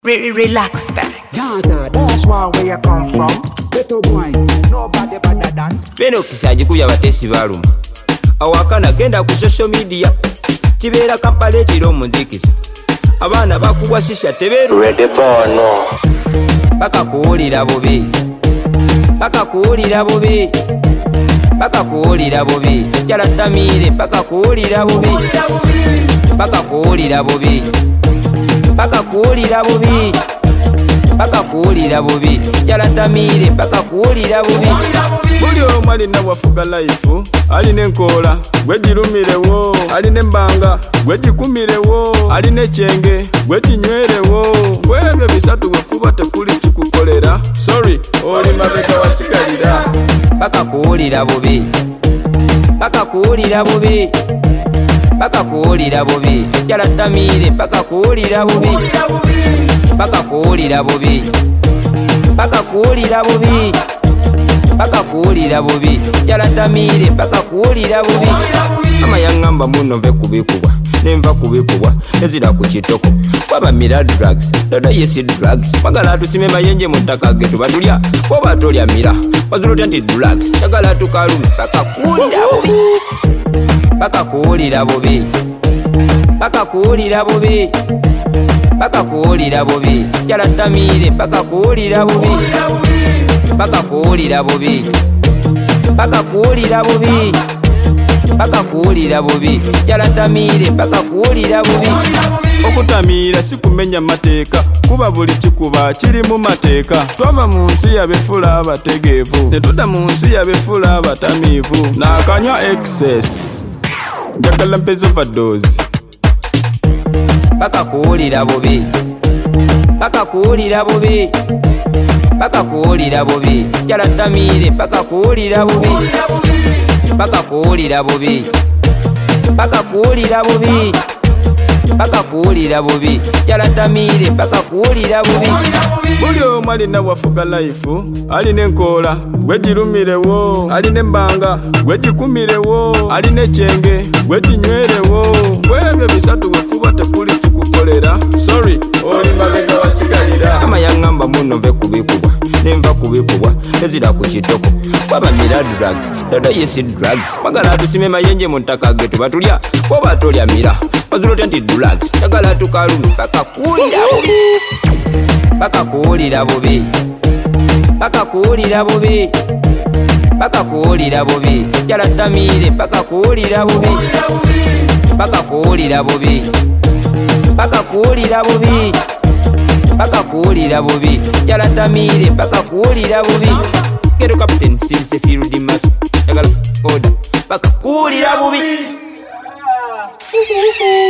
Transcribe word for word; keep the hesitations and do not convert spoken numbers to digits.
Re relax back. Gaza, that's why where you come from. Little boy, nobody better than. Beno kisaji kuya batesi baluma. Awakana genda ku social media. Kibera Kampala ekiro muzikisa. Abaana bakubwa shisha teberu. Ready bono. Baka kuwulira bubi. Baka kuwulira bubi. Baka kuwulira bubi. Jala tamire baka kuwulira bubi. Baka kuwulira bubi. Baka kuwulira bubi. Baka kuwulira bubi. Jala tamire baka kuwulira bubi. Buli omu alina wafuga life, alina enkola gwegirumirewo, alina embanga gwegikumirewo, alina ekyenge gwekinywerewo. Bwebyo bisatu bwekuba tekuli kikukolera, sorry oli mabega wasigalira. Baka kuwulira bubi. Baka kuwulira bubi. Baka kuwulira bubi. Jala tamire baka kuwulira bubi. Baka kuwulira bubi. Baka kuwulira bubi. Baka kuwulira bubi. Jala tamire baka kuwulira bubi. Ama yangamba muno nve kubikubwa nenva kubikubwa nezira ku kitoko kwaba mira drugs dodo yesi drugs bagala tusime mayenje mu ttaka getu batulya kwaba tolya mira bazulo anti drugs tagala tukalume baka kuwulira bubi. Baka kuwulira bubi. Baka kuwulira bubi. Baka kuwulira bubi. Jala tamire baka kuwulira bubi. Baka kuwulira bubi. Baka kuwulira bubi. Baka kuwulira bubi. Jala tamire baka kuwulira bubi. Okutamira si kumenya mateeka, kuba buli kikuba kiri mu mateeka. Twava mu nsi yabefula abategeevu ne tudda mu nsi yabefula abatamiivu. N'akanywa excess njagala mpeza overdose. Baka kuwulira bubi. Baka kuwulira bubi. Baka kuwulira bubi. Jala tamire baka kuwulira bubi. Baka kuwulira bubi. Baka kuwulira bubi. Baka kuwulira bubi. Jala tamire baka kuwulira bubi. Buli omu alina wafuga life, alina enkola gwegirumirewo, alina embanga gwegikumirewo, alina ekyenge gwekinywerewo. Bwebyo bisatu bwekuba tekuli kikukolera, sorry oli mabega wasigalira. Ama yangamba muno nve kubikubwa nenva kubikubwa nezira ku kitoko kwaba mira drugs dodo yesi drugs bagala tusime mayenje mu ttaka getu batulya kwaba tolya mira bazulo anti drugs tagala tukalume baka kuwulira bubi. Baka kuwulira bubi. Baka kuwulira bubi. Baka kuwulira bubi. Jala tamire baka kuwulira bubi. Baka kuwulira bubi. Baka kuwulira bubi. Baka kuwulira bubi. Jala tamire baka kuwulira bubi. Kero captain since field mas jagala order baka kuwulira bubi.